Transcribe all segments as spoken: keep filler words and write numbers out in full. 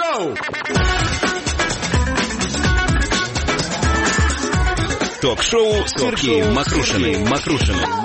Йоу! Ток-шоу с Сергеем Макрушиным. Макрушиным.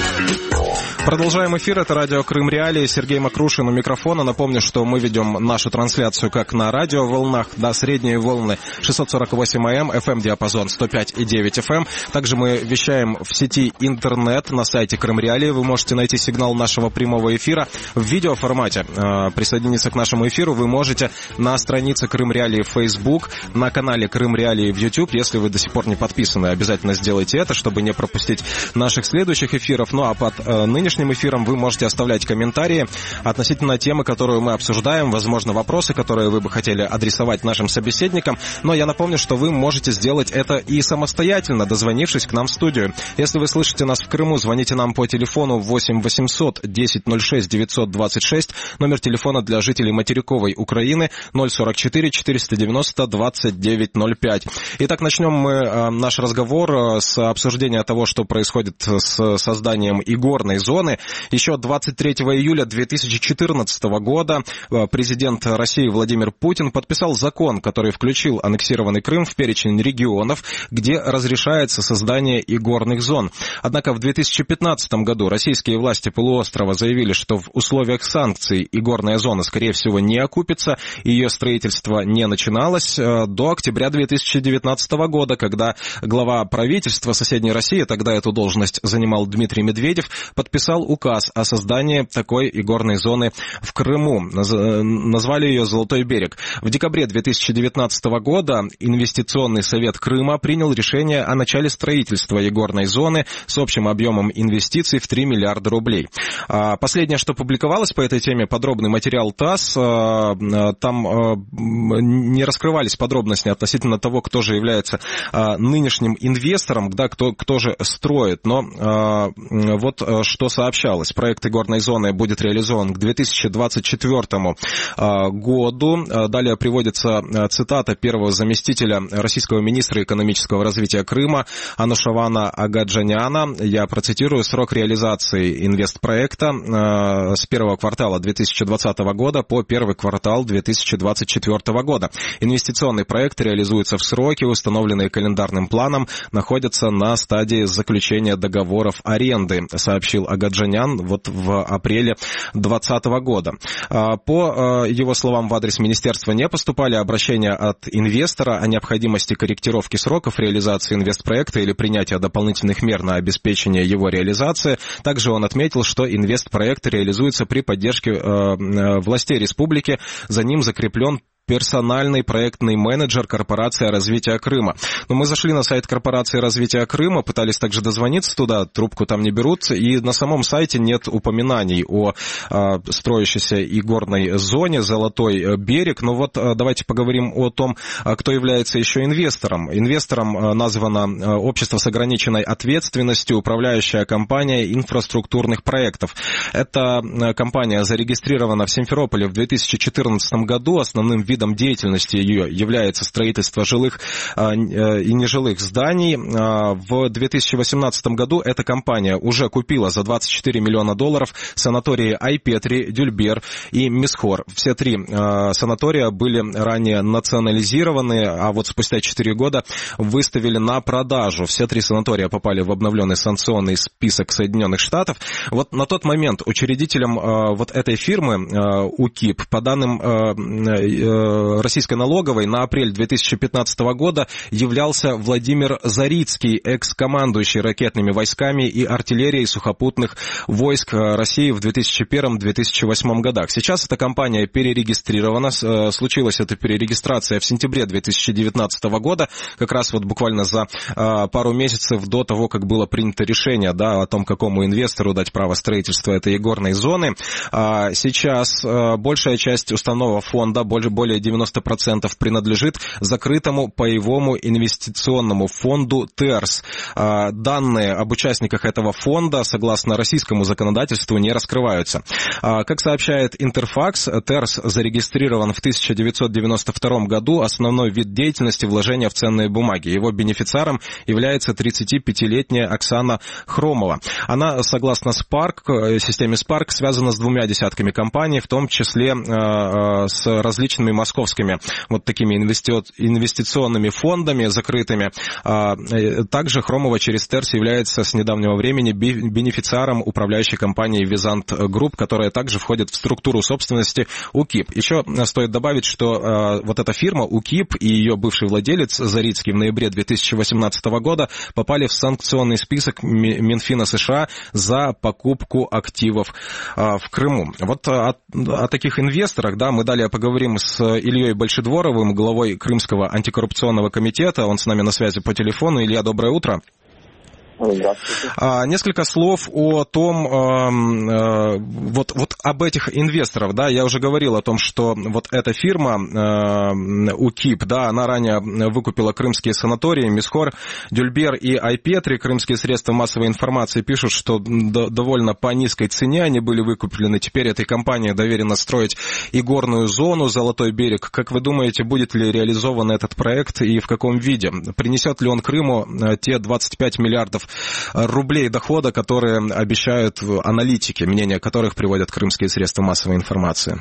Продолжаем эфир. Это радио Крым Реалии. Сергей Макрушин у микрофона. Напомню, что мы ведем нашу трансляцию как на радиоволнах, да, средние волны шестьсот сорок восемь АМ, эф эм-диапазон сто пять и девять эф эм. Также мы вещаем в сети интернет на сайте Крым Реалии. Вы можете найти сигнал нашего прямого эфира в видеоформате. Присоединиться к нашему эфиру вы можете на странице Крым Реалии в Facebook, на канале Крым Реалии в YouTube. Если вы до сих пор не подписаны, обязательно сделайте это, чтобы не пропустить наших следующих эфиров. Ну а под э, нынешним эфиром вы можете оставлять комментарии относительно темы, которую мы обсуждаем, возможно, вопросы, которые вы бы хотели адресовать нашим собеседникам. Но я напомню, что вы можете сделать это и самостоятельно, дозвонившись к нам в студию. Если вы слышите нас в Крыму, звоните нам по телефону восемь восемьсот десять ноль шесть девятьсот двадцать шесть, номер телефона для жителей материковой Украины ноль сорок четыре четыреста девяносто двадцать девять ноль пять. Итак, начнем мы э, наш разговор с обсуждения того, что происходит с созданием игорной зоны. Еще двадцать третьего июля две тысячи четырнадцатого года президент России Владимир Путин подписал закон, который включил аннексированный Крым в перечень регионов, где разрешается создание игорных зон. Однако в две тысячи пятнадцатом году российские власти полуострова заявили, что в условиях санкций игорная зона, скорее всего, не окупится, и ее строительство не начиналось до октября две тысячи девятнадцатого года, когда глава правительства соседней России, тогда эту должность занимал Дмитрий Медведев, подписал указ о создании такой игорной зоны в Крыму. Назвали ее «Золотой берег». В декабре две тысячи девятнадцатого года Инвестиционный совет Крыма принял решение о начале строительства игорной зоны с общим объемом инвестиций в три миллиарда рублей. Последнее, что публиковалось по этой теме, подробный материал ТАСС. Там не раскрывались подробности относительно того, кто же является нынешним инвестором, да, кто, кто же строит. Но э, вот что сообщалось. Проект игорной зоны будет реализован к две тысячи двадцать четвёртому э, году. Далее приводится цитата первого заместителя российского министра экономического развития Крыма Анушавана Агаджаняна. Я процитирую: срок реализации инвестпроекта э, с первого квартала две тысячи двадцатого года по первый квартал две тысячи двадцать четвёртого года. Инвестиционный проект реализуется в сроки, установленные календарным планом, находятся на стадии заключения договоров аренды, сообщил Агаджанян вот в апреле двадцатого года. По его словам, в адрес министерства не поступали обращения от инвестора о необходимости корректировки сроков реализации инвестпроекта или принятия дополнительных мер на обеспечение его реализации. Также он отметил, что инвестпроект реализуется при поддержке властей республики. За ним закреплен персональный проектный менеджер корпорации развития Крыма. Но мы зашли на сайт корпорации развития Крыма, пытались также дозвониться туда, трубку там не берут, и на самом сайте нет упоминаний о а, строящейся игорной зоне «Золотой берег». Но вот а, давайте поговорим о том, а, кто является еще инвестором. Инвестором а, названо а, общество с ограниченной ответственностью, управляющая компания инфраструктурных проектов. Эта а, компания зарегистрирована в Симферополе в две тысячи четырнадцатом году. Основным видом Видом деятельности ее является строительство жилых а, и нежилых зданий. А, в две тысячи восемнадцатом году эта компания уже купила за двадцать четыре миллиона долларов санатории Айпетри, Дюльбер и Мисхор. Все три а, санатория были ранее национализированы, а вот спустя четыре года выставили на продажу. Все три санатория попали в обновленный санкционный список Соединенных Штатов. Вот на тот момент учредителем а, вот этой фирмы а, УКИП, по данным а, российской налоговой, на апрель две тысячи пятнадцатого года являлся Владимир Зарицкий, экс-командующий ракетными войсками и артиллерией сухопутных войск России в две тысячи первом — две тысячи восьмом годах. Сейчас эта компания перерегистрирована. Случилась эта перерегистрация в сентябре две тысячи девятнадцатого года, как раз вот буквально за пару месяцев до того, как было принято решение, да, о том, какому инвестору дать право строительства этой игорной зоны. Сейчас большая часть уставного фонда, более более девяносто процентов принадлежит закрытому паевому инвестиционному фонду ТЭРС. Данные об участниках этого фонда, согласно российскому законодательству, не раскрываются. Как сообщает Интерфакс, ТЭРС зарегистрирован в тысяча девятьсот девяносто втором году. Основной вид деятельности — вложения в ценные бумаги. Его бенефициаром является тридцатипятилетняя Оксана Хромова. Она, согласно Spark, системе Spark, связана с двумя десятками компаний, в том числе с различными московскими вот такими инвестиционными фондами закрытыми. Также Хромова через ТЭРС является с недавнего времени бенефициаром управляющей компании Визант Групп, которая также входит в структуру собственности УКИП. Еще стоит добавить, что вот эта фирма УКИП и ее бывший владелец Зарицкий в ноябре две тысячи восемнадцатого года попали в санкционный список Минфина США за покупку активов в Крыму. Вот о, о таких инвесторах, да, мы далее поговорим с Ильей Большедворовым, главой Крымского антикоррупционного комитета. Он с нами на связи по телефону. Илья, доброе утро. А, несколько слов о том, э, э, вот, вот об этих инвесторах, да, я уже говорил о том, что вот эта фирма э, УКИП, да, она ранее выкупила крымские санатории, Мисхор, Дюльбер и Айпетри. Крымские средства массовой информации пишут, что д- довольно по низкой цене они были выкуплены. Теперь этой компании доверено строить и горную зону Золотой берег. Как вы думаете, будет ли реализован этот проект и в каком виде? Принесет ли он Крыму те двадцать пять миллиардов рублей дохода, которые обещают аналитики, мнения которых приводят крымские средства массовой информации?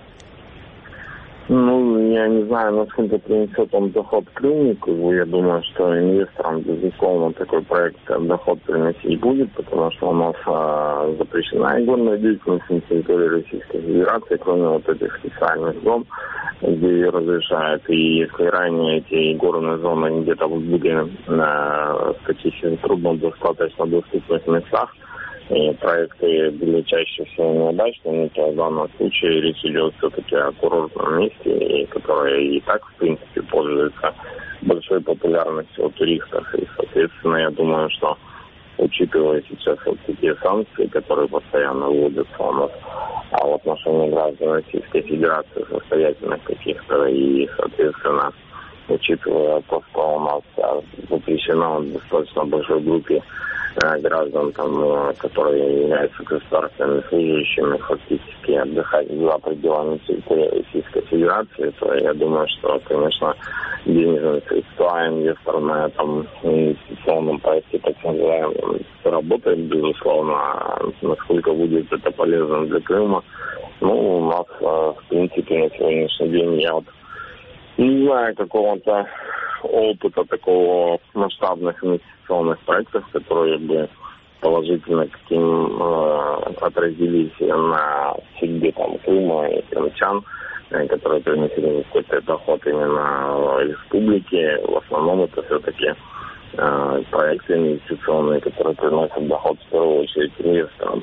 Ну, я не знаю, насколько принесет он доход Крымнику. Я думаю, что инвесторам, безусловно, такой проект доход приносить будет, потому что у нас а, запрещена игорная деятельность на территории Российской Федерации, кроме вот этих специальных зон, где ее разрешают. И если ранее эти игорные зоны где-то были на, в таких трудно достаточно доступных местах, и проекты были чаще всего неудачными, то в данном случае речь идет все-таки о курортном месте, которое и так, в принципе, пользуется большой популярностью у туристов. И, соответственно, я думаю, что, учитывая сейчас вот такие санкции, которые постоянно вводятся у нас, а в отношении граждан Российской Федерации состоятельных каких-то, и, соответственно, учитывая то, что у нас запрещено в достаточно большой группе граждан, там, которые являются государственными служащими, фактически отдыхать за пределами территории Российской Федерации, то я думаю, что, конечно, денежные средства инвестор на этом инвестиционном проекте, так называемом, работает, безусловно. Насколько будет это полезно для Крыма? Ну, у нас, в принципе, на сегодняшний день я вот не знаю какого-то опыта такого масштабных инвестиционных проектов, которые бы положительно каким э, отразились на судьбе там Крыма и крымчан, э, которые приносили какой-то доход именно республике. В основном это все-таки э, проекты инвестиционные, которые приносят доход в первую очередь инвесторам.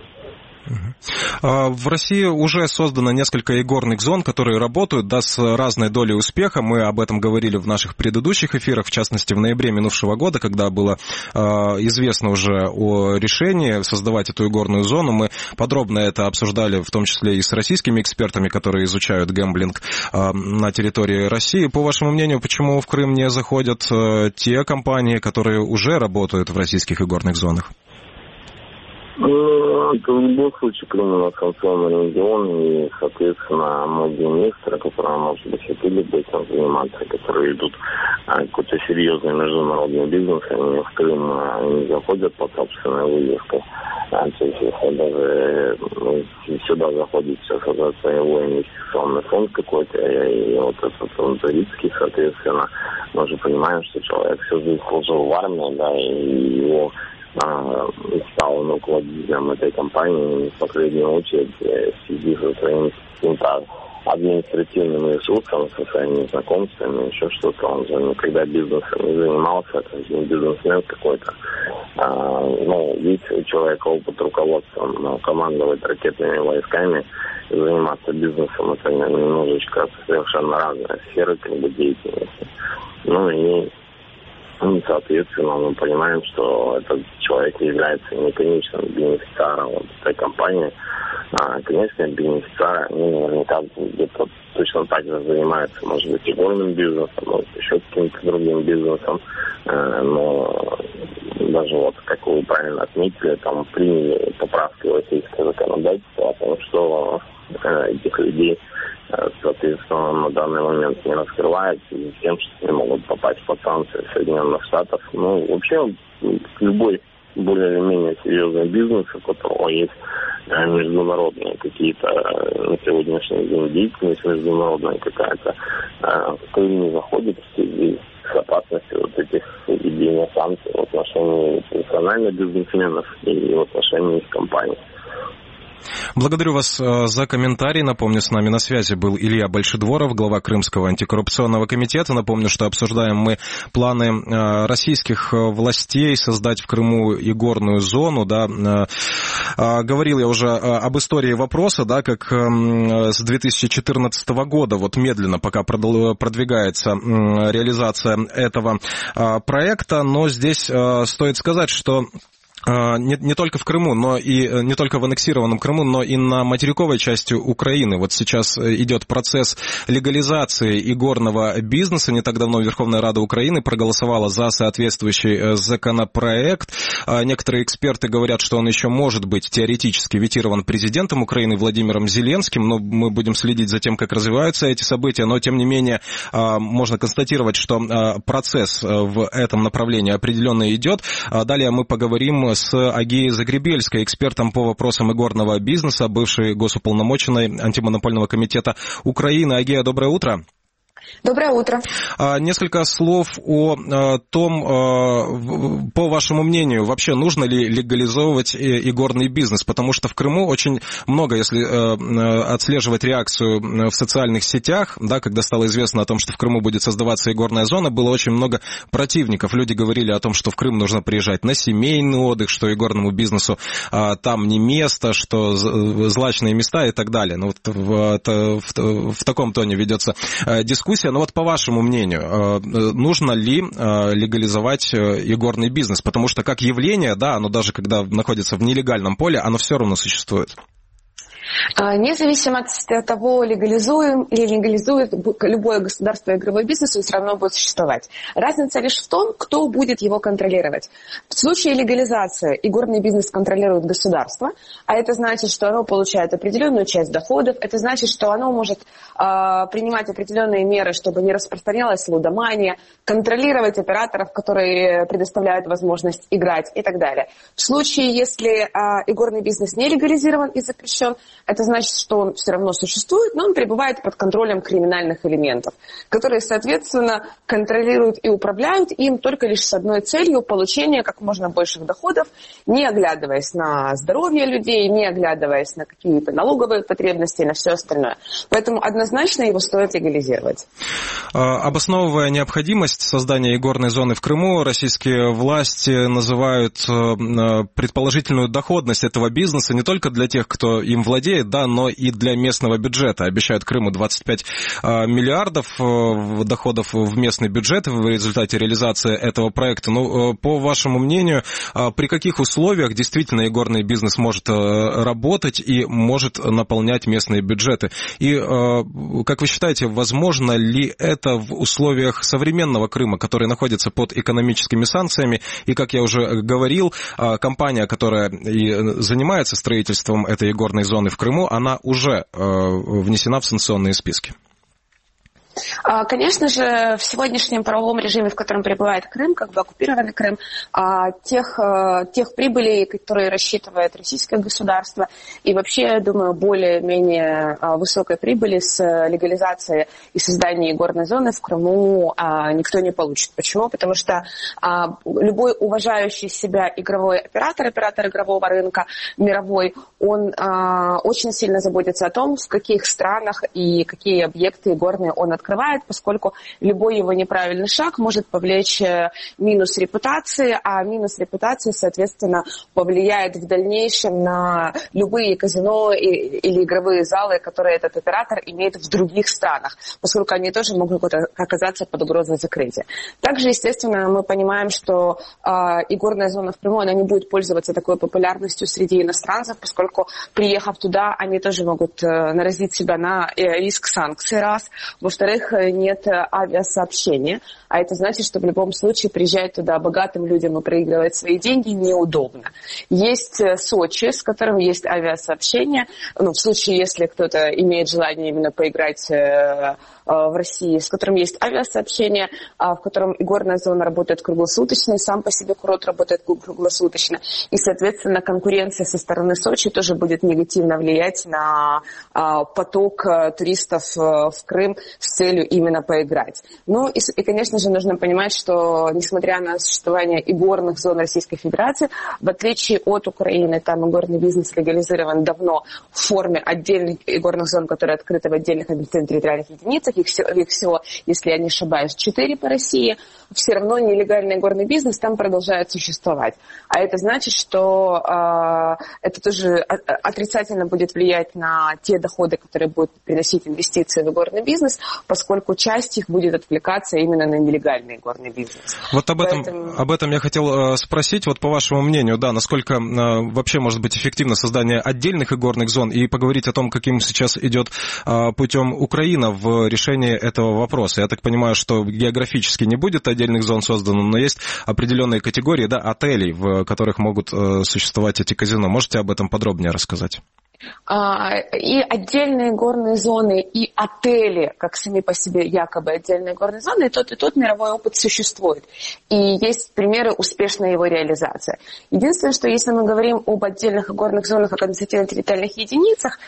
В России уже создано несколько игорных зон, которые работают, да, с разной долей успеха. Мы об этом говорили в наших предыдущих эфирах, в частности, в ноябре минувшего года, когда было э, известно уже о решении создавать эту игорную зону. Мы подробно это обсуждали, в том числе и с российскими экспертами, которые изучают гэмблинг э, на территории России. По вашему мнению, почему в Крым не заходят э, те компании, которые уже работают в российских игорных зонах? Ну, это в любом случае Крым у нас санкционный регион, и, соответственно, многие инвесторы, которые, может быть, хотели бы этим заниматься, которые идут а, какой-то серьезный международный бизнес, они в Крым а, не заходят по собственной вывеске. А, то есть, если даже ну, сюда заходит сейчас этот его инвестиционный фонд какой-то, и, и вот этот он Зарицкий, соответственно, мы же понимаем, что человек всю жизнь служил в армии, да, и его стал руководителем этой компании, в последнюю очередь, в связи со своим каким-то административным ресурсом, со своими знакомствами, еще что-то. Он же никогда бизнесом не занимался, это же не бизнесмен какой-то. А, ну, есть у человека опыт руководства, но командовать ракетными войсками и заниматься бизнесом, это немножечко совершенно разные сферы как бы деятельности. Ну и И, соответственно, мы понимаем, что этот человек является не конечным бенефициаром вот этой компании. А конечные бенефициары, они наверняка где-то точно так же занимаются, может быть, игорным бизнесом, может, еще каким-то другим бизнесом. Но даже вот, как вы правильно отметили, там приняли поправки в российское законодательство о том, что этих людей, соответственно, на данный момент не раскрывают, в связи с тем, что они могут попасть под санкции Соединенных Штатов. Ну, вообще, любой более или менее серьезный бизнес, у которого есть международные какие-то на сегодняшний день деятельность, международная какая-то, в Крым не заходит в связи с опасностью вот этих введения санкций в отношении персональных бизнесменов и в отношении их компаний. Благодарю вас за комментарий. Напомню, с нами на связи был Илья Большедворов, глава Крымского антикоррупционного комитета. Напомню, что обсуждаем мы планы российских властей создать в Крыму игорную зону. Да. Говорил я уже об истории вопроса, да, как с две тысячи четырнадцатого года вот медленно пока продвигается реализация этого проекта. Но здесь стоит сказать, что Не, не только в Крыму, но и не только в аннексированном Крыму, но и на материковой части Украины. Вот сейчас идет процесс легализации игорного бизнеса. Не так давно Верховная Рада Украины проголосовала за соответствующий законопроект. Некоторые эксперты говорят, что он еще может быть теоретически ветирован президентом Украины Владимиром Зеленским, но мы будем следить за тем, как развиваются эти события. Но, тем не менее, можно констатировать, что процесс в этом направлении определенно идет. Далее мы поговорим с Агией Загребельской, экспертом по вопросам игорного бизнеса, бывшей госуполномоченной антимонопольного комитета Украины. Агия, доброе утро. Доброе утро. Несколько слов о том, по вашему мнению, вообще нужно ли легализовывать игорный бизнес, потому что в Крыму очень много, если отслеживать реакцию в социальных сетях, да, когда стало известно о том, что в Крыму будет создаваться игорная зона, было очень много противников. Люди говорили о том, что в Крым нужно приезжать на семейный отдых, что игорному бизнесу там не место, что злачные места и так далее. Ну, вот в, в, в таком тоне ведется дискуссия. Но вот по вашему мнению, нужно ли легализовать игорный бизнес? Потому что как явление, да, оно даже когда находится в нелегальном поле, оно все равно существует. Независимо от того, легализуем или легализует любое государство игровой бизнес, он все равно будет существовать. Разница лишь в том, кто будет его контролировать. В случае легализации игорный бизнес контролирует государство, а это значит, что оно получает определенную часть доходов, это значит, что оно может э, принимать определенные меры, чтобы не распространялась лудомания, контролировать операторов, которые предоставляют возможность играть и так далее. В случае, если э, игорный бизнес не легализирован и запрещен, это значит, что он все равно существует, но он пребывает под контролем криминальных элементов, которые, соответственно, контролируют и управляют им только лишь с одной целью – получения как можно больших доходов, не оглядываясь на здоровье людей, не оглядываясь на какие-то налоговые потребности и на все остальное. Поэтому однозначно его стоит легализировать. Обосновывая необходимость создания игорной зоны в Крыму, российские власти называют предположительную доходность этого бизнеса не только для тех, кто им владеет, да, но и для местного бюджета. Обещают Крыму двадцать пять миллиардов доходов в местный бюджет в результате реализации этого проекта. Ну, по вашему мнению, при каких условиях действительно игорный бизнес может работать и может наполнять местные бюджеты? И, как вы считаете, возможно ли это в условиях современного Крыма, который находится под экономическими санкциями? И, как я уже говорил, компания, которая и занимается строительством этой игорной зоны в Крыму, она уже внесена в санкционные списки. Конечно же, в сегодняшнем правовом режиме, в котором пребывает Крым, как бы оккупированный Крым, тех, тех прибылей, которые рассчитывает российское государство, и вообще, я думаю, более-менее высокой прибыли с легализацией и созданием игорной зоны в Крыму никто не получит. Почему? Потому что любой уважающий себя игровой оператор, оператор игрового рынка мировой, он очень сильно заботится о том, в каких странах и какие объекты игорные он открывает, поскольку любой его неправильный шаг может повлечь минус репутации, а минус репутации, соответственно, повлияет в дальнейшем на любые казино или игровые залы, которые этот оператор имеет в других странах, поскольку они тоже могут оказаться под угрозой закрытия. Также, естественно, мы понимаем, что э, игорная зона в Крыму, она не будет пользоваться такой популярностью среди иностранцев, поскольку, приехав туда, они тоже могут э, наразить себя на э, риск санкций, раз. Во-вторых, которой нет авиасообщения, а это значит, что в любом случае приезжать туда богатым людям и проигрывать свои деньги неудобно. Есть Сочи, с которым есть авиасообщение, ну, в случае, если кто-то имеет желание именно поиграть в России, с которым есть авиасообщение, в котором игорная зона работает круглосуточно, и сам по себе курорт работает круглосуточно. И, соответственно, конкуренция со стороны Сочи тоже будет негативно влиять на поток туристов в Крым с целью именно поиграть. Ну и, и, конечно же, нужно понимать, что, несмотря на существование игорных зон Российской Федерации, в отличие от Украины, там игорный бизнес легализован давно в форме отдельных игорных зон, которые открыты в отдельных административно-территориальных единицах. Их всего, их всего, если я не ошибаюсь, четыре по России. Все равно нелегальный горный бизнес там продолжает существовать. А это значит, что э, это тоже отрицательно будет влиять на те доходы, которые будут приносить инвестиции в горный бизнес, поскольку часть их будет отвлекаться именно на нелегальный горный бизнес. Вот об этом, Поэтому... об этом я хотел э, спросить. Вот по вашему мнению, да, насколько э, вообще может быть эффективно создание отдельных игорных зон, и поговорить о том, каким сейчас идет э, путем Украина в решении этого вопроса. Я так понимаю, что географически не будет отдельных зон создано, но есть определенные категории, да, отелей, в которых могут э, существовать эти казино. Можете об этом подробнее рассказать? И отдельные горные зоны, и отели, как сами по себе якобы отдельные горные зоны, и тот, и тот мировой опыт существует. И есть примеры успешной его реализации. Единственное, что если мы говорим об отдельных горных зонах, о административно-территориальных единицах,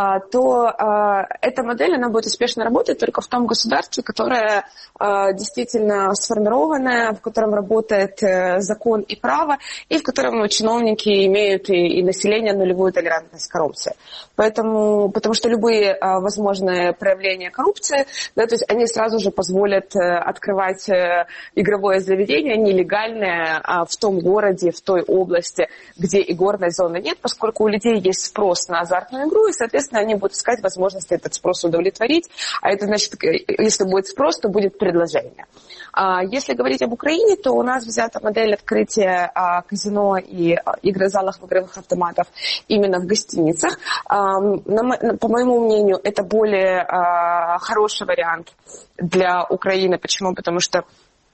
то эта модель, она будет успешно работать только в том государстве, которое действительно сформированное, в котором работает закон и право, и в котором чиновники имеют и, и население нулевую толерантность к коррупции. Поэтому, потому что любые а, возможные проявления коррупции, да, то есть они сразу же позволят а, открывать а, игровое заведение нелегальное а, в том городе, в той области, где игорной зоны нет, поскольку у людей есть спрос на азартную игру, и, соответственно, они будут искать возможности этот спрос удовлетворить, а это значит, если будет спрос, то будет предложение. А если говорить об Украине, то у нас взята модель открытия а, казино и а, игрозалов в игровых автоматов именно в гостиницах. А, на, по моему мнению, это более а, хороший вариант для Украины. Почему? Потому что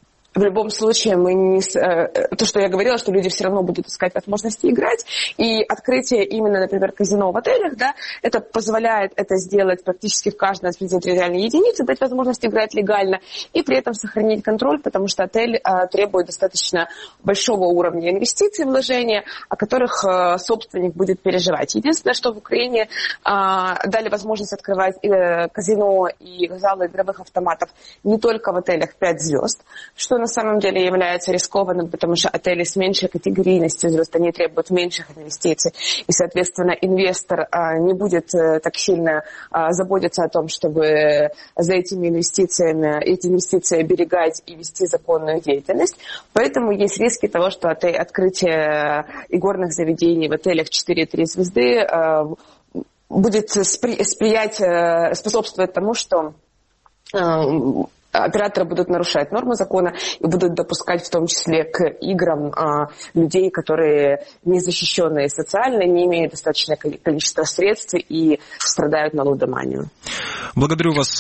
в любом случае, мы не... то, что я говорила, что люди все равно будут искать возможности играть, и открытие именно, например, казино в отелях, да, это позволяет это сделать практически в каждой территориальной единице, дать возможность играть легально, и при этом сохранить контроль, потому что отель а, требует достаточно большого уровня инвестиций, вложения, о которых а, собственник будет переживать. Единственное, что в Украине а, дали возможность открывать и, казино и залы игровых автоматов не только в отелях пять звезд, что на самом деле является рискованным, потому что отели с меньшей категорийностью звезд, они требуют меньших инвестиций. И, соответственно, инвестор а, не будет а, так сильно а, заботиться о том, чтобы за этими инвестициями, эти инвестиции оберегать и вести законную деятельность. Поэтому есть риски того, что отель, открытие игорных заведений в отелях четыре-три звезды а, будет спри- сприять, а, способствовать тому, что а, операторы будут нарушать нормы закона и будут допускать в том числе к играм а, людей, которые незащищенные социально, не имеют достаточное количество средств и страдают на лудоманию. Благодарю вас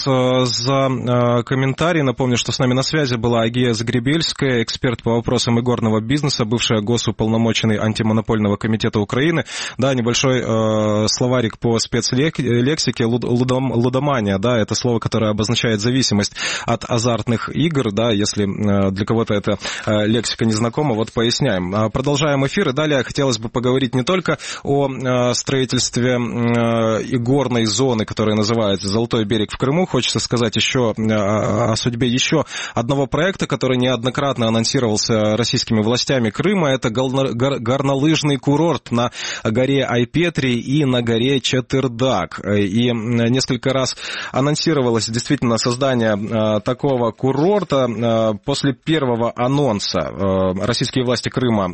за комментарий. Напомню, что с нами на связи была Агия Загребельская, эксперт по вопросам игорного бизнеса, бывшая госуполномоченный антимонопольного комитета Украины. Да, небольшой э, словарик по спецлексике. Лудом, лудомания, да, это слово, которое обозначает зависимость от азартных игр, да, если для кого-то эта лексика не знакома, вот поясняем. Продолжаем эфир, и далее хотелось бы поговорить не только о строительстве игорной зоны, которая называется «Золотой берег» в Крыму, хочется сказать еще о судьбе еще одного проекта, который неоднократно анонсировался российскими властями Крыма, это горнолыжный курорт на горе Айпетри и на горе Четырдак. И несколько раз анонсировалось действительно создание такого курорта. После первого анонса российские власти Крыма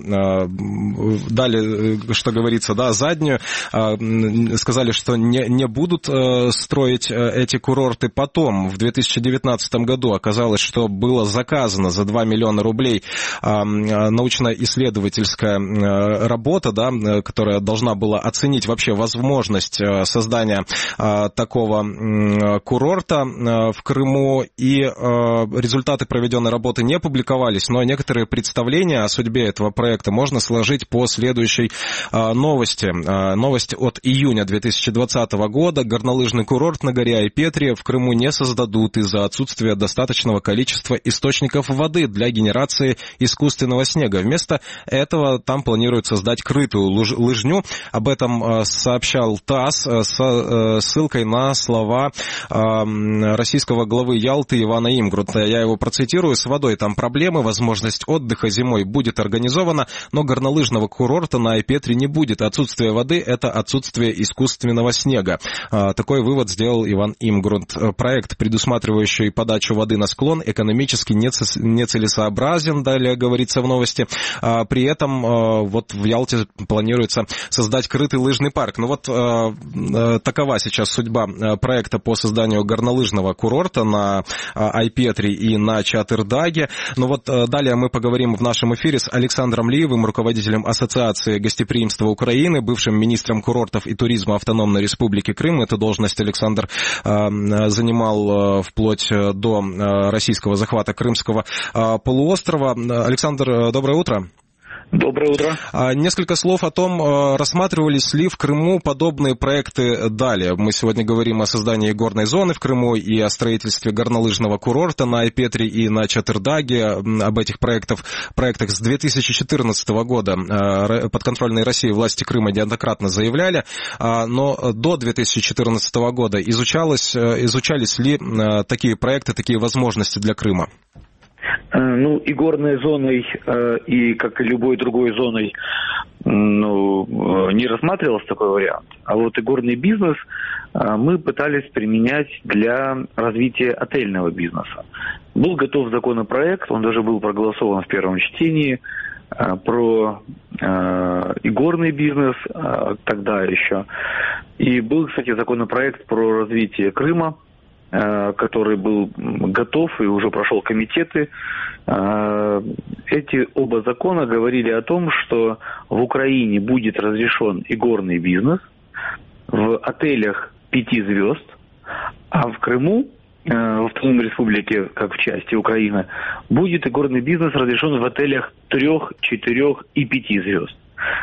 дали, что говорится, да, заднюю, сказали, что не, не будут строить эти курорты потом, в две тысячи девятнадцатом году, оказалось, что было заказано за два миллиона рублей научно-исследовательская работа, да, которая должна была оценить вообще возможность создания такого курорта в Крыму, и результаты проведенной работы не публиковались, но некоторые представления о судьбе этого проекта можно сложить по следующей новости. Новость от июня две тысячи двадцатого года. Горнолыжный курорт на горе Айпетри в Крыму не создадут из-за отсутствия достаточного количества источников воды для генерации искусственного снега. Вместо этого там планируют создать крытую лыжню. Об этом сообщал ТАСС с ссылкой на слова российского главы Ялты Ивана Имгрунта. Я его процитирую. С водой там проблемы, возможность отдыха зимой будет организована, но горнолыжного курорта на Айпетри не будет. Отсутствие воды – это отсутствие искусственного снега. Такой вывод сделал Иван Имгрунт. Проект, предусматривающий подачу воды на склон, экономически нецелесообразен, далее говорится в новости. При этом вот в Ялте планируется создать крытый лыжный парк. Ну вот такова сейчас судьба проекта по созданию горнолыжного курорта на Айпетри и на Чатырдаге. Ну вот далее мы поговорим в нашем эфире с Александром Лиевым, руководителем Ассоциации гостеприимства Украины, бывшим министром курортов и туризма Автономной Республики Крым. Эту должность Александр занимал вплоть до российского захвата Крымского полуострова. Александр, доброе утро. Доброе утро. Несколько слов о том, рассматривались ли в Крыму подобные проекты далее. Мы сегодня говорим о создании горной зоны в Крыму и о строительстве горнолыжного курорта на Айпетри и на Чатырдаге. Об этих проектах, проектах с две тысячи четырнадцатого года подконтрольные России власти Крыма неоднократно заявляли, но до две тысячи четырнадцатого года изучалось, изучались ли такие проекты, такие возможности для Крыма? Ну, и горной зоной, и как и любой другой зоной, ну, не рассматривался такой вариант. А вот и горный бизнес мы пытались применять для развития отельного бизнеса. Был готов законопроект, он даже был проголосован в первом чтении, про и горный бизнес тогда еще. И был, кстати, законопроект про развитие Крыма, который был готов и уже прошел комитеты. Эти оба закона говорили о том, что в Украине будет разрешен и горный бизнес в отелях пяти звезд, а в Крыму, в Автономной Республике, как в части Украины, будет и горный бизнес разрешен в отелях трех, четырех и пяти звезд.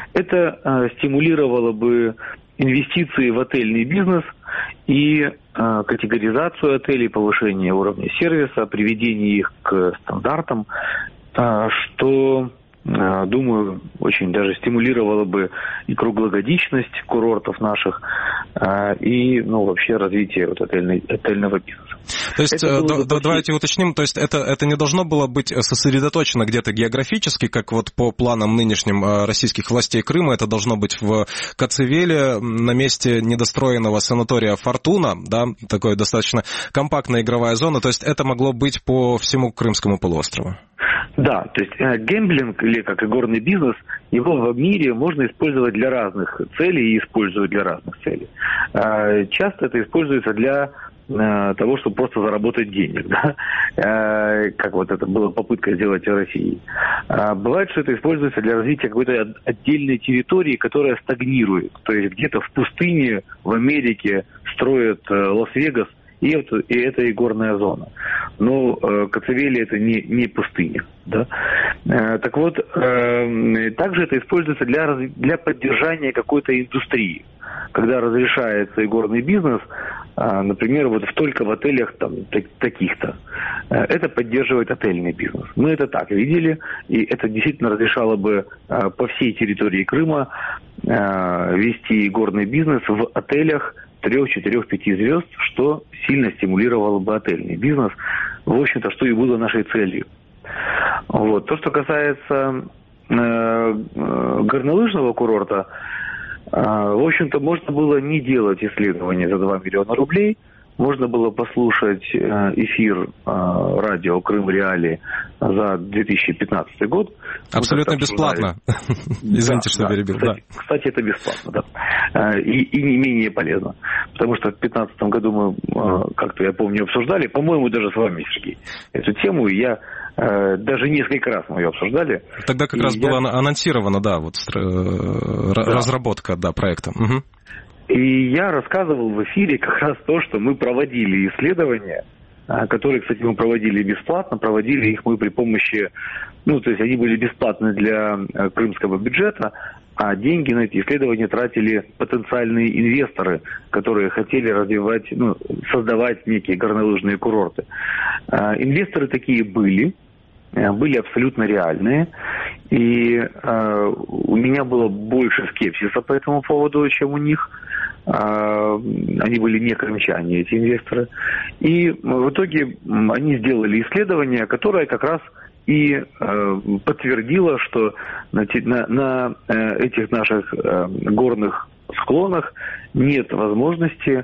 Это стимулировало бы инвестиции в отельный бизнес и э, категоризацию отелей, повышение уровня сервиса, приведение их к стандартам, э, что, э, думаю, очень даже стимулировало бы и круглогодичность курортов наших, э, и, ну, вообще развитие вот отельной, отельного бизнеса. То есть, д- д- давайте уточним, то есть это, это не должно было быть сосредоточено где-то географически, как вот по планам нынешним российских властей Крыма, это должно быть в Коцевеле, на месте недостроенного санатория «Фортуна», да, такая достаточно компактная игровая зона, то есть это могло быть по всему Крымскому полуострову? Да, то есть э, гэмблинг, или как и горный бизнес, его в мире можно использовать для разных целей и использовать для разных целей. Э, часто это используется для того, чтобы просто заработать денег, да? Как вот это была попытка сделать в России. Бывает, что это используется для развития какой-то отдельной территории, которая стагнирует. То есть где-то в пустыне в Америке строят Лас-Вегас, и это, и это и горная зона. Но э, Коцевели это не, не пустыня. Да? Э, так вот, э, также это используется для, для поддержания какой-то индустрии. Когда разрешается и горный бизнес, э, например, вот только в отелях там, так, таких-то, э, это поддерживает отельный бизнес. Мы это так видели, и это действительно разрешало бы э, по всей территории Крыма э, вести горный бизнес в отелях трех, четырех, пяти звезд, что сильно стимулировало бы отельный бизнес, в общем-то, что и было нашей целью. Вот. То, что касается э, э, горнолыжного курорта, э, в общем-то, можно было не делать исследования за два миллиона рублей, можно было послушать эфир радио «Крым Реалии» за две тысячи пятнадцатый год. Абсолютно бесплатно. Извините, что перебил. Кстати, это бесплатно, да. И, и не менее полезно. Потому что в две тысячи пятнадцатом году мы, как-то, я помню, обсуждали, по-моему, даже с вами, Сергей, эту тему, и я даже несколько раз мы ее обсуждали. Тогда как раз я... была анонсирована, да, вот да. разработка, да, проекта. Угу. И я рассказывал в эфире как раз то, что мы проводили исследования, которые, кстати, мы проводили бесплатно, проводили их мы при помощи, ну, то есть они были бесплатны для крымского бюджета, а деньги на эти исследования тратили потенциальные инвесторы, которые хотели развивать, ну, создавать некие горнолыжные курорты. Инвесторы такие были, были абсолютно реальные, и э, у меня было больше скепсиса по этому поводу, чем у них. Э, они были не крымчане, эти инвесторы. И в итоге они сделали исследование, которое как раз и э, подтвердило, что на, на, на этих наших э, горных склонах нет возможности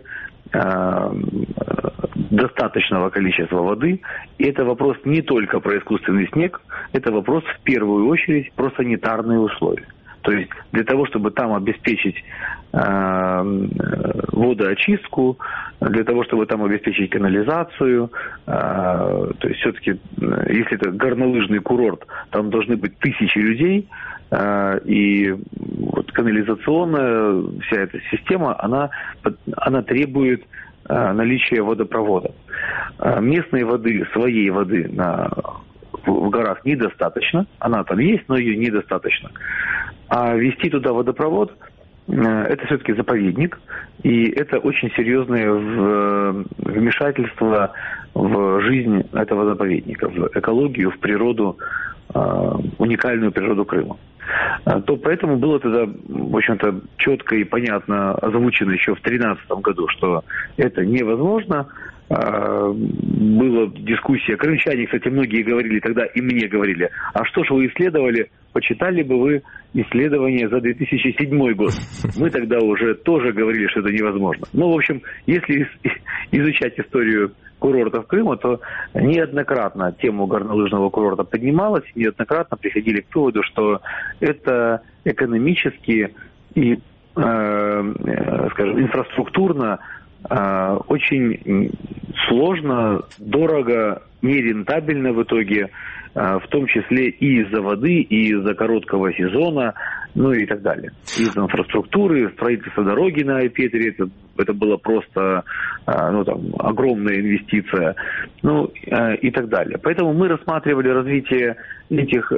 достаточного количества воды. И это вопрос не только про искусственный снег, это вопрос в первую очередь про санитарные условия. То есть для того, чтобы там обеспечить э, водоочистку, для того, чтобы там обеспечить канализацию, э, то есть все-таки, если это горнолыжный курорт, там должны быть тысячи людей, э, и вот канализационная вся эта система, она, она требует э, наличия водопровода. Э, местной воды, своей воды на в горах недостаточно, она там есть, но ее недостаточно. А вести туда водопровод – это все-таки заповедник, и это очень серьезное вмешательство в жизнь этого заповедника, в экологию, в природу, уникальную природу Крыма. То поэтому было тогда, в общем-то, четко и понятно озвучено еще в две тысячи тринадцатом году, что это невозможно. Была дискуссия. Крымчане, кстати, многие говорили тогда, и мне говорили, а что же вы исследовали, почитали бы вы исследования за две тысячи седьмой год. Мы тогда уже тоже говорили, что это невозможно. Ну, в общем, если изучать историю курортов Крыма, то неоднократно тему горнолыжного курорта поднималась, неоднократно приходили к выводу, что это экономически и, э, скажем, инфраструктурно э, очень сложно, дорого, нерентабельно в итоге, в том числе и из-за воды, и из-за короткого сезона, ну и так далее. Из-за инфраструктуры, строительства дороги на Айпетре, это, это было просто ну, там, огромная инвестиция, ну и так далее. Поэтому мы рассматривали развитие этих,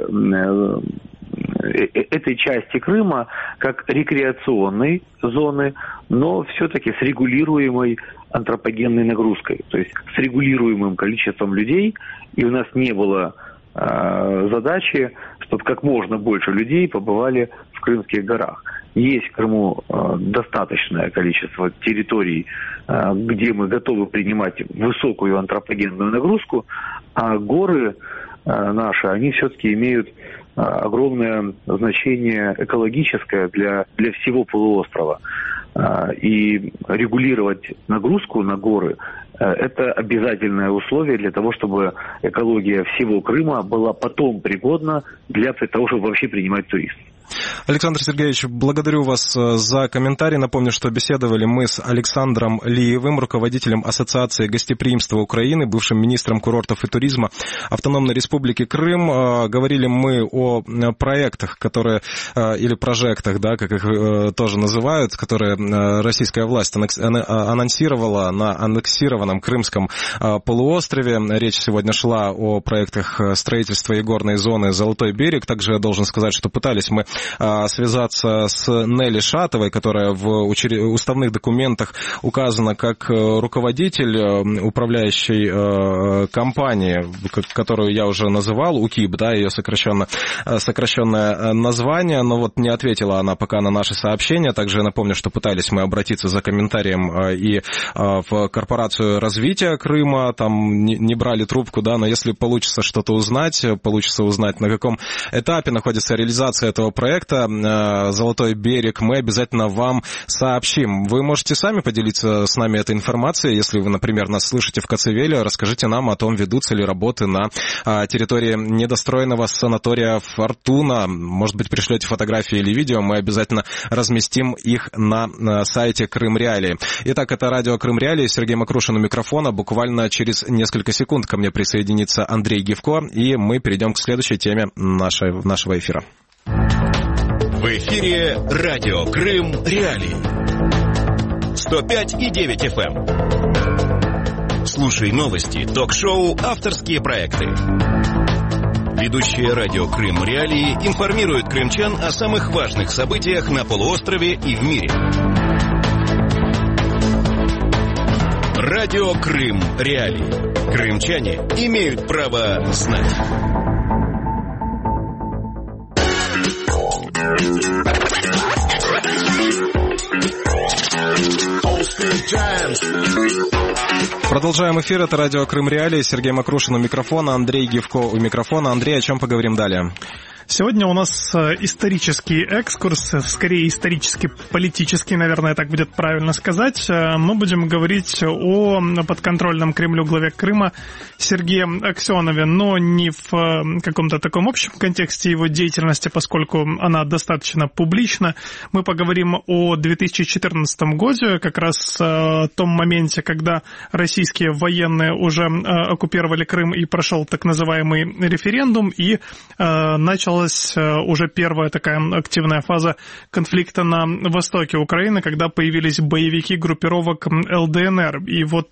этой части Крыма как рекреационной зоны, но все-таки с регулируемой антропогенной нагрузкой, то есть с регулируемым количеством людей, и у нас не было задачи, чтобы как можно больше людей побывали в Крымских горах. Есть в Крыму э, достаточное количество территорий, э, где мы готовы принимать высокую антропогенную нагрузку, а горы э, наши, они все-таки имеют э, огромное значение экологическое для, для всего полуострова. Э, и регулировать нагрузку на горы – это обязательное условие для того, чтобы экология всего Крыма была потом пригодна для того, чтобы вообще принимать туристов. Александр Сергеевич, благодарю вас за комментарий. Напомню, что беседовали мы с Александром Лиевым, руководителем Ассоциации гостеприимства Украины, бывшим министром курортов и туризма Автономной Республики Крым. Говорили мы о проектах, которые, или прожектах, да, как их тоже называют, которые российская власть анонсировала на аннексированном Крымском полуострове. Речь сегодня шла о проектах строительства игорной зоны «Золотой берег». Также я должен сказать, что пытались мы связаться с Нелли Шатовой, которая в уставных документах указана как руководитель управляющей компании, которую я уже называл, УКИП, да, ее сокращенно, сокращенное название, но вот не ответила она пока на наши сообщения. Также я напомню, что пытались мы обратиться за комментарием и в Корпорацию развития Крыма, там не брали трубку, да, но если получится что-то узнать, получится узнать, на каком этапе находится реализация этого проекта, проекта «Золотой берег» мы обязательно вам сообщим. Вы можете сами поделиться с нами этой информацией. Если вы, например, нас слышите в Коцевеле, расскажите нам о том, ведутся ли работы на территории недостроенного санатория «Фортуна». Может быть, пришлете фотографии или видео, мы обязательно разместим их на сайте Крым Реалии. Итак, это радио Крым Реалии, Сергей Макрушин у микрофона. Буквально через несколько секунд ко мне присоединится Андрей Гивко, и мы перейдем к следующей теме нашей, нашего эфира. В эфире радио Крым Реалии. сто пять и девять эф эм. Слушай новости, ток-шоу, авторские проекты. Ведущие радио Крым Реалии информируют крымчан о самых важных событиях на полуострове и в мире. Радио Крым Реалии. Крымчане имеют право знать. Продолжаем эфир. Это радио Крым Реалии. Сергей Макрушин у микрофона, Андрей Гивко у микрофона. Андрей, о чем поговорим далее? Сегодня у нас исторический экскурс, скорее исторически-политический, наверное, так будет правильно сказать. Мы будем говорить о подконтрольном Кремлю главе Крыма Сергее Аксенове, но не в каком-то таком общем контексте его деятельности, поскольку она достаточно публична. Мы поговорим о две тысячи четырнадцатом году, как раз о том моменте, когда российские военные уже оккупировали Крым и прошел так называемый референдум, и начал уже первая такая активная фаза конфликта на востоке Украины, когда появились боевики группировок эл дэ эн эр. И вот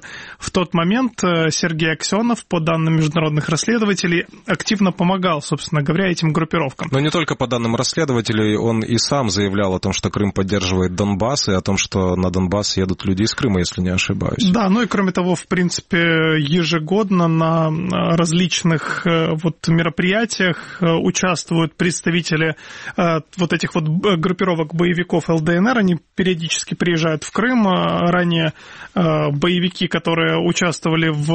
в тот момент Сергей Аксенов, по данным международных расследователей, активно помогал, собственно говоря, этим группировкам. Но не только по данным расследователей, он и сам заявлял о том, что Крым поддерживает Донбасс, и о том, что на Донбасс едут люди из Крыма, если не ошибаюсь. Да, ну и кроме того, в принципе, ежегодно на различных вот мероприятиях участвуют представители э, вот этих вот группировок боевиков эл дэ эн эр, они периодически приезжают в Крым. Ранее э, боевики, которые участвовали в,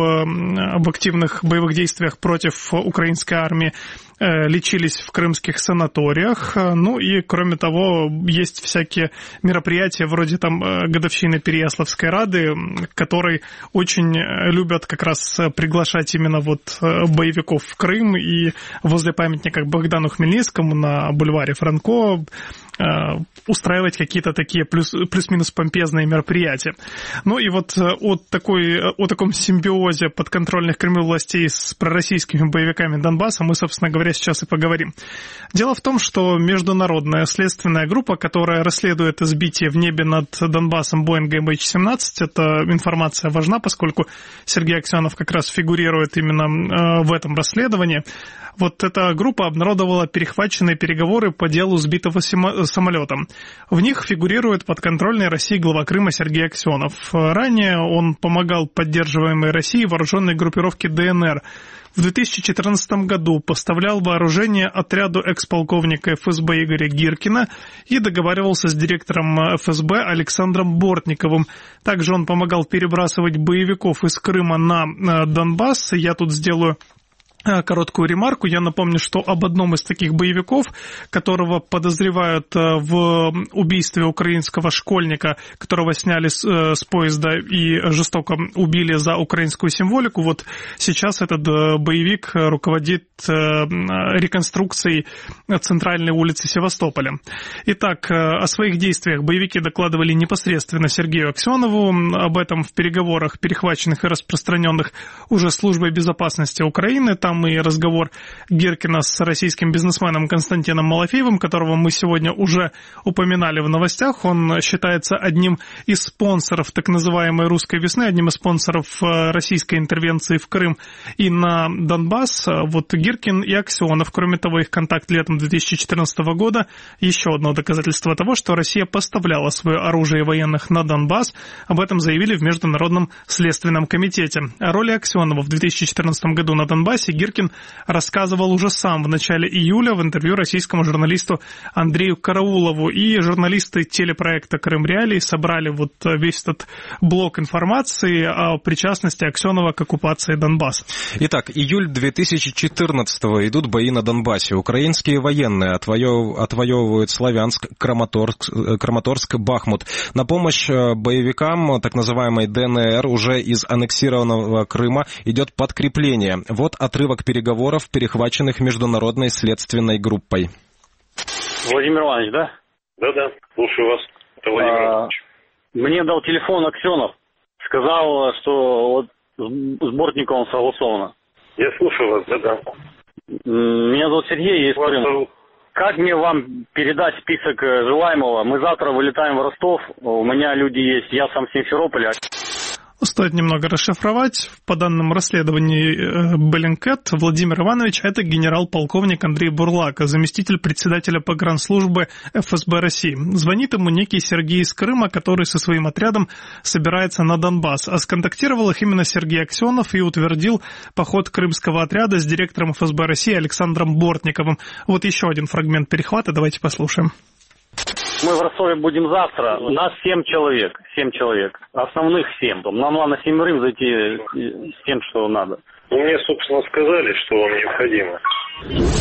в активных боевых действиях против украинской армии, э, лечились в крымских санаториях. Ну и, кроме того, есть всякие мероприятия вроде там годовщины Переяславской Рады, которые очень любят как раз приглашать именно вот боевиков в Крым, и возле памятника Богдану Хмельницкому на бульваре Франко устраивать какие-то такие плюс, плюс-минус помпезные мероприятия. Ну и вот о, такой, о таком симбиозе подконтрольных Кремлю властей с пророссийскими боевиками Донбасса мы, собственно говоря, сейчас и поговорим. Дело в том, что международная следственная группа, которая расследует сбитие в небе над Донбассом Боинга эм эйч семнадцать, эта информация важна, поскольку Сергей Аксенов как раз фигурирует именно в этом расследовании. Вот эта группа обнародовала перехваченные переговоры по делу сбитого самолета. В них фигурирует подконтрольный России глава Крыма Сергей Аксенов. Ранее он помогал поддерживаемой Россией вооруженной группировке дэ эн эр. В две тысячи четырнадцатом году поставлял вооружение отряду экс-полковника эф эс бэ Игоря Гиркина и договаривался с директором эф эс бэ Александром Бортниковым. Также он помогал перебрасывать боевиков из Крыма на Донбасс. Я тут сделаю короткую ремарку. Я напомню, что об одном из таких боевиков, которого подозревают в убийстве украинского школьника, которого сняли с, с поезда и жестоко убили за украинскую символику, вот сейчас этот боевик руководит реконструкцией центральной улицы Севастополя. Итак, о своих действиях боевики докладывали непосредственно Сергею Аксенову. Об этом в переговорах, перехваченных и распространенных уже Службой безопасности Украины. Там и разговор Гиркина с российским бизнесменом Константином Малафеевым, которого мы сегодня уже упоминали в новостях. Он считается одним из спонсоров так называемой «Русской весны», одним из спонсоров российской интервенции в Крым и на Донбасс. Вот Гиркин и Аксенов. Кроме того, их контакт летом две тысячи четырнадцатого года — еще одно доказательство того, что Россия поставляла свое оружие военных на Донбасс. Об этом заявили в Международном следственном комитете. О роли Аксенова в две тысячи четырнадцатом году на Донбассе Гиркин рассказывал уже сам в начале июля в интервью российскому журналисту Андрею Караулову. И журналисты телепроекта «Крым Реалии» собрали вот весь этот блок информации о причастности Аксенова к оккупации Донбасса. Итак, июль две тысячи четырнадцатого. Идут бои на Донбассе. Украинские военные отвоевывают Славянск, Краматорск, Краматорск, Бахмут. На помощь боевикам так называемой ДНР уже из аннексированного Крыма идет подкрепление. Вот отрывок переговоров, перехваченных международной следственной группой. Владимир Иванович, да? Да-да, слушаю вас. Это Владимир а, Иванович. Мне дал телефон Аксенов. Сказал, что вот с Бортниковым согласовано. Я слушаю вас, да-да. Меня зовут Сергей, я из Крыма. Как мне вам передать список желаемого? Мы завтра вылетаем в Ростов, у меня люди есть, я сам с Симферополя. Стоит немного расшифровать. По данным расследований Bellingcat, Владимир Иванович – это генерал-полковник Андрей Бурлак, заместитель председателя погранслужбы эф эс бэ России. Звонит ему некий Сергей из Крыма, который со своим отрядом собирается на Донбасс. А сконтактировал их именно Сергей Аксенов и утвердил поход крымского отряда с директором эф эс бэ России Александром Бортниковым. Вот еще один фрагмент перехвата, давайте послушаем. Мы в Ростове будем завтра. У нас семь человек. Семь человек. Основных семь. Нам надо семерым зайти с тем, что надо. Мне, собственно, сказали, что вам необходимо.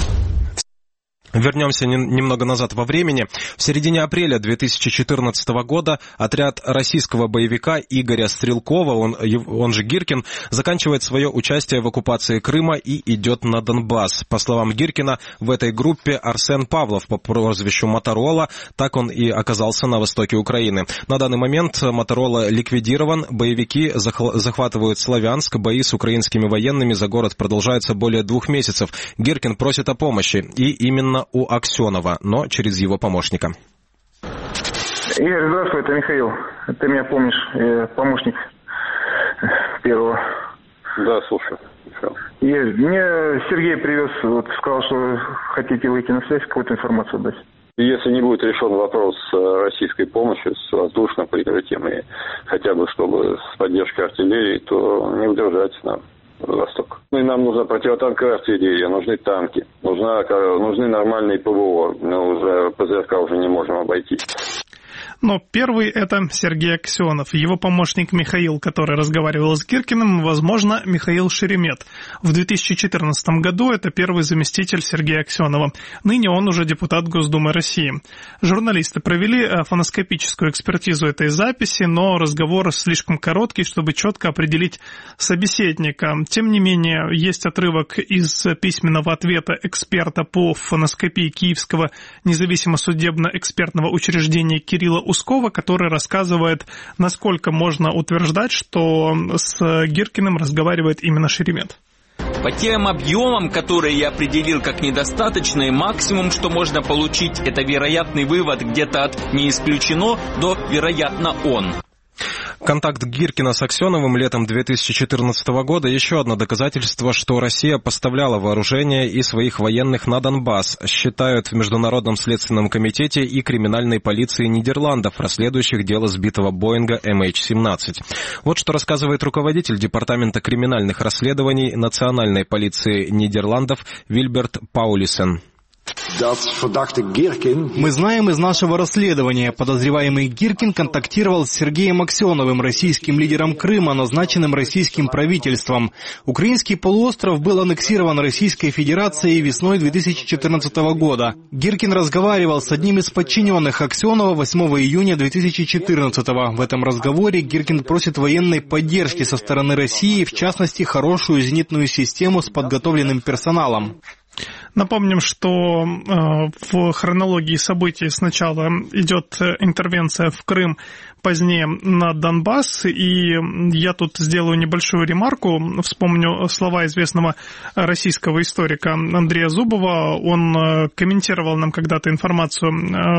Вернемся немного назад во времени. В середине апреля две тысячи четырнадцатого года отряд российского боевика Игоря Стрелкова, он, он же Гиркин, заканчивает свое участие в оккупации Крыма и идет на Донбасс. По словам Гиркина, в этой группе Арсен Павлов по прозвищу Моторола, так он и оказался на востоке Украины. На данный момент Моторола ликвидирован, боевики захватывают Славянск, бои с украинскими военными за город продолжаются более двух месяцев. Гиркин просит о помощи, и именно у Аксенова, но через его помощника. Игорь, здравствуй, это Михаил. Ты меня помнишь, я помощник первого. Да, слушай, Михаил. Игорь, мне Сергей привез, вот сказал, что хотите выйти на связь, какую-то информацию дать. Если не будет решен вопрос с российской помощью, с воздушным прикрытием и хотя бы чтобы с поддержкой артиллерии, то не удержать нам Восток. Ну и нам нужна противотанковая артиллерия, нужны танки, нужна, нужны нормальные ПВО, но уже ПЗРК уже не можем обойтись. Но первый – это Сергей Аксенов. Его помощник Михаил, который разговаривал с Гиркиным, возможно, Михаил Шеремет. В две тысячи четырнадцатом году это первый заместитель Сергея Аксенова. Ныне он уже депутат Госдумы России. Журналисты провели фоноскопическую экспертизу этой записи, но разговор слишком короткий, чтобы четко определить собеседника. Тем не менее, есть отрывок из письменного ответа эксперта по фоноскопии Киевского независимо-судебно-экспертного учреждения Кирилла Ускова, который рассказывает, насколько можно утверждать, что с Гиркиным разговаривает именно Шеремет. По тем объемам, которые я определил как недостаточные, максимум, что можно получить, это вероятный вывод где-то от «не исключено» до «вероятно он». Контакт Гиркина с Аксеновым летом две тысячи четырнадцатого года – еще одно доказательство, что Россия поставляла вооружение и своих военных на Донбасс, считают в Международном следственном комитете и криминальной полиции Нидерландов, расследующих дело сбитого Боинга эм эйч семнадцать. Вот что рассказывает руководитель Департамента криминальных расследований Национальной полиции Нидерландов Вильберт Паулисен. Мы знаем из нашего расследования, подозреваемый Гиркин контактировал с Сергеем Аксеновым, российским лидером Крыма, назначенным российским правительством. Украинский полуостров был аннексирован Российской Федерацией весной две тысячи четырнадцатого года. Гиркин разговаривал с одним из подчиненных Аксенова восьмого июня две тысячи четырнадцатого. В этом разговоре Гиркин просит военной поддержки со стороны России, в частности, хорошую зенитную систему с подготовленным персоналом. Напомним, что э, в хронологии событий сначала идет интервенция в Крым, позднее на Донбасс, и я тут сделаю небольшую ремарку, вспомню слова известного российского историка Андрея Зубова. Он комментировал нам когда-то информацию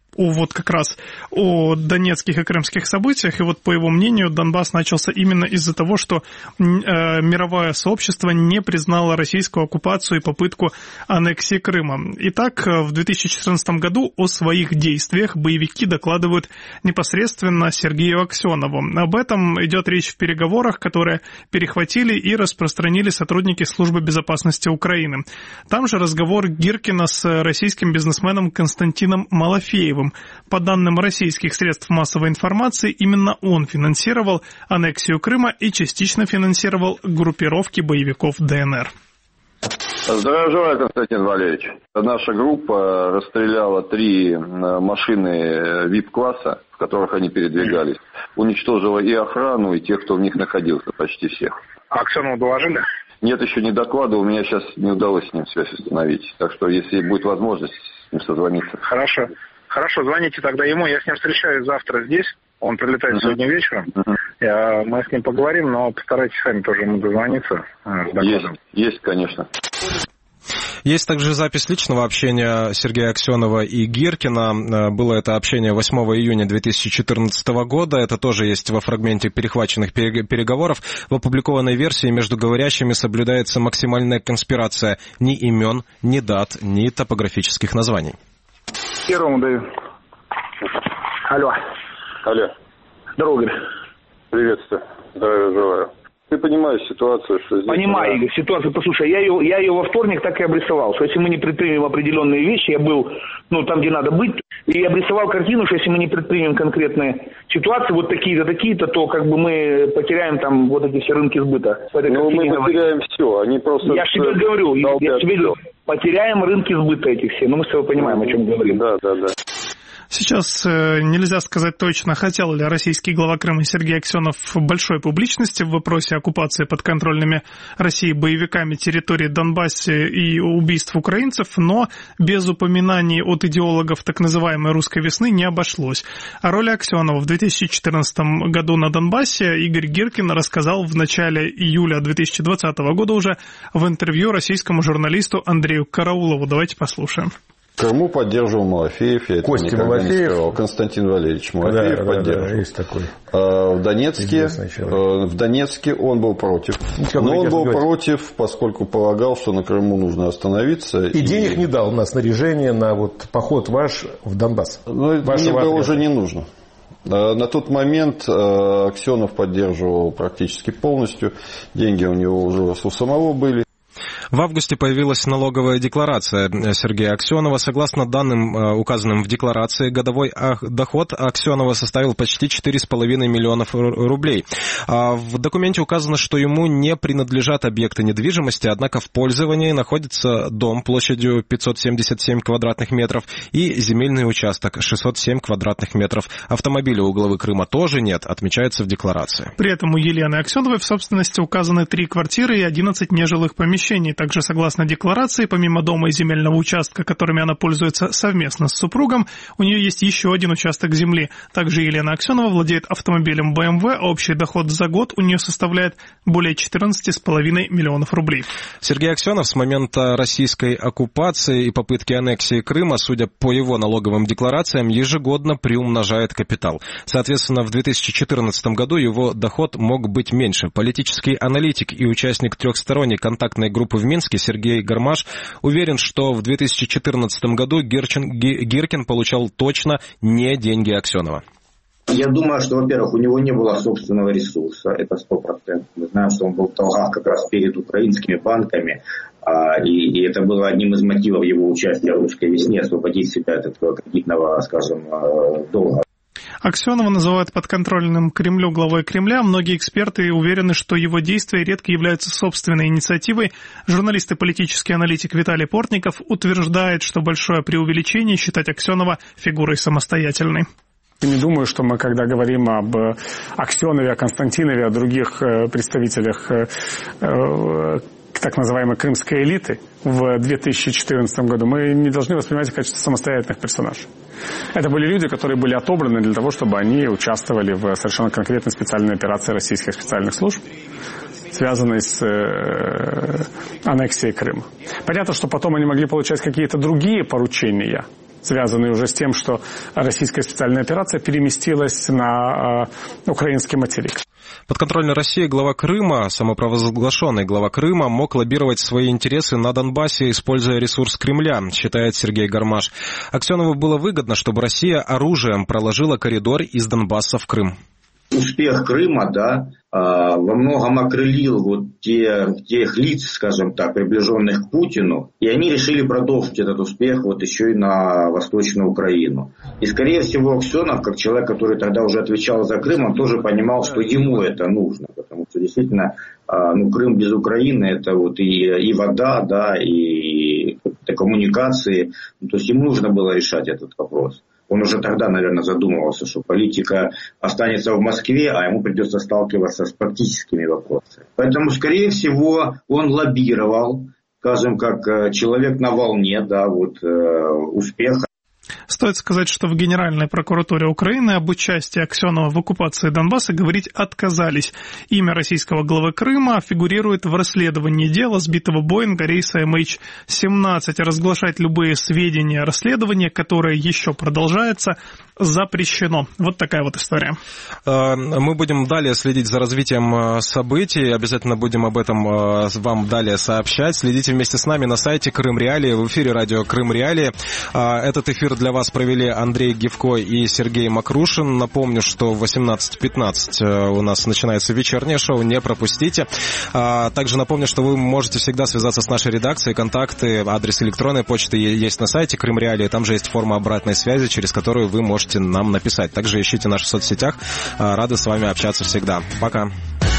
о вот как раз о донецких и крымских событиях, и вот по его мнению Донбасс начался именно из-за того, что э, мировое сообщество не признало российскую оккупацию и попытку аннексии Крыма. Итак, в две тысячи четырнадцатом году о своих действиях боевики докладывают непосредственно Сергею Аксенову. Об этом идет речь в переговорах, которые перехватили и распространили сотрудники Службы безопасности Украины. Там же разговор Гиркина с российским бизнесменом Константином Малафеевым. По данным российских средств массовой информации, именно он финансировал аннексию Крыма и частично финансировал группировки боевиков ДНР. Здравия желаю, Константин Валерьевич. Наша группа расстреляла три машины ви ай пи-класса, в которых они передвигались. Уничтожила и охрану, и тех, кто в них находился, почти всех. Аксенову доложили? Нет, еще не докладывал, у меня сейчас не удалось с ним связь установить. Так что, если будет возможность, с ним созвониться. Хорошо. Хорошо, звоните тогда ему. Я с ним встречаюсь завтра здесь. Он прилетает uh-huh. сегодня вечером. Uh-huh. Я, мы с ним поговорим, но постарайтесь сами тоже ему дозвониться. Есть, есть, конечно. Есть также запись личного общения Сергея Аксенова и Гиркина. Было это общение восьмого июня две тысячи четырнадцатого года. Это тоже есть во фрагменте перехваченных переговоров. В опубликованной версии между говорящими соблюдается максимальная конспирация. Ни имен, ни дат, ни топографических названий. Первому даю. Алло. Алло. Здорово, Игорь. Приветствую. Здравия желаю. Ты понимаешь ситуацию, что здесь... Понимаю, Игорь, ситуацию. Послушай, я ее, я ее во вторник так и обрисовал, что если мы не предпримем определенные вещи, я был, ну, там, где надо быть, и обрисовал картину, что если мы не предпримем конкретные ситуации, вот такие-то, такие-то, то как бы мы потеряем там вот эти все рынки сбыта. Ну, мы потеряем все, они просто... Я тебе говорю, я тебе говорю, потеряем рынки сбыта этих все, но мы с тобой понимаем, о чем говорим. Да, да, да. Сейчас нельзя сказать точно, хотел ли российский глава Крыма Сергей Аксенов большой публичности в вопросе оккупации подконтрольными России боевиками территории Донбасса и убийств украинцев, но без упоминаний от идеологов так называемой «русской весны» не обошлось. О роли Аксенова в две тысячи четырнадцатом году на Донбассе Игорь Гиркин рассказал в начале июля две тысячи двадцатого года уже в интервью российскому журналисту Андрею Караулову. Давайте послушаем. В Крыму поддерживал Малафеев, я это Костя никогда Малафеев. не скрывал. Константин Валерьевич Малафеев да, поддерживал. Да, да, есть такой. А в Донецке, в Донецке он был против. Ну, Но он был говорить. против, поскольку полагал, что на Крыму нужно остановиться. И, и... денег не дал на снаряжение, на вот поход ваш в Донбасс. Ну, мне было уже не нужно. На тот момент Аксенов поддерживал практически полностью. Деньги у него уже у самого были. В августе появилась налоговая декларация Сергея Аксенова. Согласно данным, указанным в декларации, годовой доход Аксенова составил почти четыре с половиной миллионов рублей. В документе указано, что ему не принадлежат объекты недвижимости, однако в пользовании находится дом площадью пятьсот семьдесят семь квадратных метров и земельный участок шестьсот семь квадратных метров. Автомобиля у главы Крыма тоже нет, отмечается в декларации. При этом у Елены Аксеновой в собственности указаны три квартиры и одиннадцать нежилых помещений. Также, согласно декларации, помимо дома и земельного участка, которыми она пользуется совместно с супругом, у нее есть еще один участок земли. Также Елена Аксенова владеет автомобилем бэ эм вэ, а общий доход за год у нее составляет более четырнадцать с половиной миллионов рублей. Сергей Аксенов с момента российской оккупации и попытки аннексии Крыма, судя по его налоговым декларациям, ежегодно приумножает капитал. Соответственно, в две тысячи четырнадцатом году его доход мог быть меньше. Политический аналитик и участник трехсторонней контактной группы в Минске Сергей Гармаш уверен, что в две тысячи четырнадцатом году Гирчин, Гиркин получал точно не деньги Аксенова. Я думаю, что, во-первых, у него не было собственного ресурса, это сто процентов. Мы знаем, что он был в долгах как раз перед украинскими банками, и, и это было одним из мотивов его участия в «Русской весне» освободить себя от этого кредитного, скажем, долга. Аксенова называют подконтрольным Кремлю главой Кремля. Многие эксперты уверены, что его действия редко являются собственной инициативой. Журналист и политический аналитик Виталий Портников утверждает, что большое преувеличение считать Аксенова фигурой самостоятельной. Не думаю, что мы, когда говорим об Аксенове, о Константинове, о других представителях так называемой крымской элиты в две тысячи четырнадцатом году, мы не должны воспринимать их в качестве самостоятельных персонажей. Это были люди, которые были отобраны для того, чтобы они участвовали в совершенно конкретной специальной операции российских специальных служб, связанной с э, аннексией Крыма. Понятно, что потом они могли получать какие-то другие поручения, связанные уже с тем, что российская специальная операция переместилась на э, украинский материк. Подконтрольный России глава Крыма, самопровозглашенный глава Крыма, мог лоббировать свои интересы на Донбассе, используя ресурс Кремля, считает Сергей Гармаш. Аксенову было выгодно, чтобы Россия оружием проложила коридор из Донбасса в Крым. Успех Крыма, да, во многом окрылил вот те, тех лиц, скажем так, приближенных к Путину, и они решили продолжить этот успех вот еще и на Восточную Украину. И, скорее всего, Аксенов, как человек, который тогда уже отвечал за Крым, он тоже понимал, что ему это нужно, потому что действительно, ну, Крым без Украины это вот и, и вода, да, и коммуникации, то есть ему нужно было решать этот вопрос. Он уже тогда, наверное, задумывался, что политика останется в Москве, а ему придется сталкиваться с практическими вопросами. Поэтому, скорее всего, он лоббировал, скажем, как человек на волне, да, вот, успеха. Стоит сказать, что в Генеральной прокуратуре Украины об участии Аксенова в оккупации Донбасса говорить отказались. Имя российского главы Крыма фигурирует в расследовании дела сбитого Боинга рейса эм эйч семнадцать. Разглашать любые сведения о расследовании, которое еще продолжается, запрещено. Вот такая вот история. Мы будем далее следить за развитием событий. Обязательно будем об этом вам далее сообщать. Следите вместе с нами на сайте Крым Реалии, в эфире радио Крым Реалии. Этот эфир для вас провели Андрей Гивко и Сергей Макрушин. Напомню, что в восемнадцать пятнадцать у нас начинается вечернее шоу, не пропустите. Также напомню, что вы можете всегда связаться с нашей редакцией. Контакты, адрес электронной почты есть на сайте Крым Реалии. Там же есть форма обратной связи, через которую вы можете нам написать. Также ищите нас в соцсетях. Рады с вами общаться всегда. Пока.